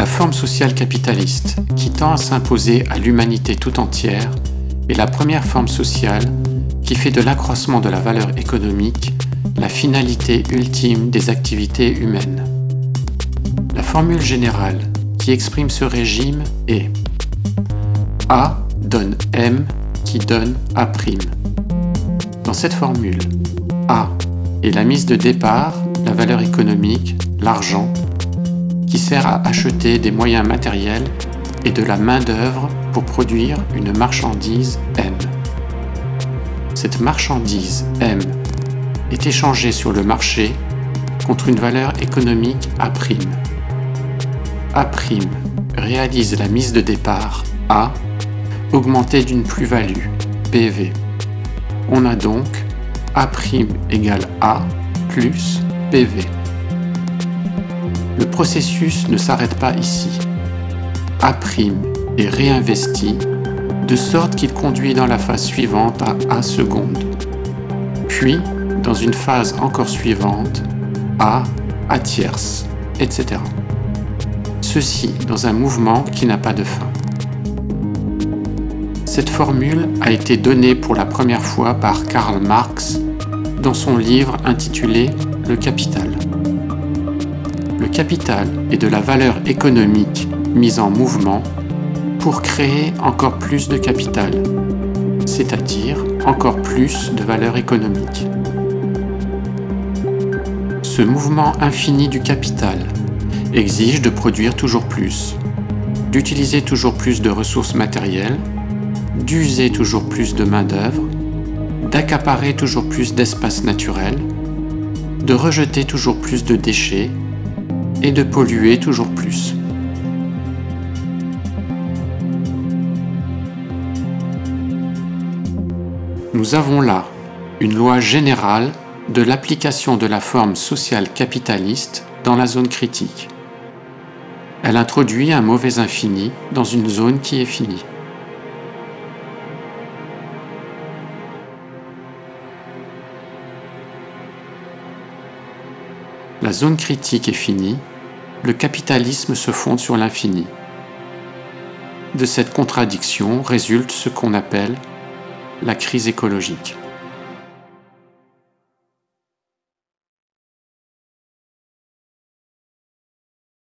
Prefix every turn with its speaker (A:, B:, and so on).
A: La forme sociale capitaliste, qui tend à s'imposer à l'humanité tout entière, est la première forme sociale qui fait de l'accroissement de la valeur économique la finalité ultime des activités humaines. La formule générale qui exprime ce régime est A donne M qui donne A'. Dans cette formule, A est la mise de départ, la valeur économique, l'argent, qui sert à acheter des moyens matériels et de la main-d'œuvre pour produire une marchandise M. Cette marchandise M est échangée sur le marché contre une valeur économique A'. A' réalise la mise de départ A augmentée d'une plus-value PV. On a donc A' égale A plus PV. Le processus ne s'arrête pas ici. A' est réinvesti de sorte qu'il conduit dans la phase suivante à A seconde. Puis, dans une phase encore suivante, A tierce, etc. Ceci dans un mouvement qui n'a pas de fin. Cette formule a été donnée pour la première fois par Karl Marx dans son livre intitulé « Le Capital ». Le capital est de la valeur économique mise en mouvement pour créer encore plus de capital, c'est-à-dire encore plus de valeur économique. Ce mouvement infini du capital exige de produire toujours plus, d'utiliser toujours plus de ressources matérielles, d'user toujours plus de main-d'œuvre, d'accaparer toujours plus d'espace naturel, de rejeter toujours plus de déchets et de polluer toujours plus. Nous avons là une loi générale de l'application de la forme sociale capitaliste dans la zone critique. Elle introduit un mauvais infini dans une zone qui est finie. La zone critique est finie, le capitalisme se fonde sur l'infini. De cette contradiction résulte ce qu'on appelle la crise écologique.